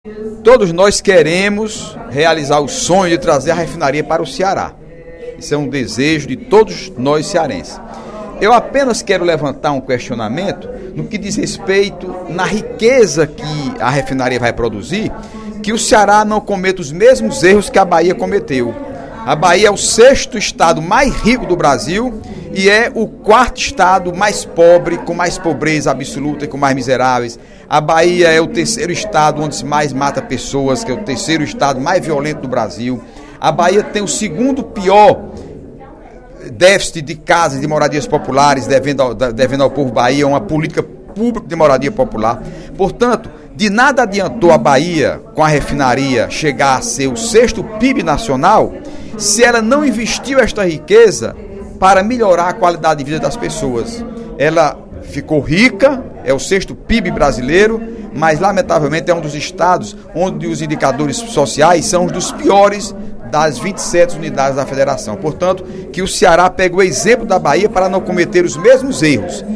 Todos nós queremos realizar o sonho de trazer a refinaria para o Ceará. Isso é um desejo de todos nós cearenses. Eu apenas quero levantar um questionamento no que diz respeito na riqueza que a refinaria vai produzir, que o Ceará não cometa os mesmos erros que a Bahia cometeu. A Bahia é o 6º estado mais rico do Brasil e é o 4º estado mais pobre, com mais pobreza absoluta e com mais miseráveis. A Bahia é o 3º estado onde se mais mata pessoas, que é o 3º estado mais violento do Brasil. A Bahia tem o 2º pior déficit de casas de moradias populares, devendo ao povo Bahia uma política pública de moradia popular. Portanto, de nada adiantou a Bahia, com a refinaria, chegar a ser o 6º PIB nacional, se ela não investiu esta riqueza para melhorar a qualidade de vida das pessoas. Ela ficou rica, é o 6º PIB brasileiro, mas lamentavelmente é um dos estados onde os indicadores sociais são os dos piores das 27 unidades da federação. Portanto, que o Ceará pegue o exemplo da Bahia para não cometer os mesmos erros.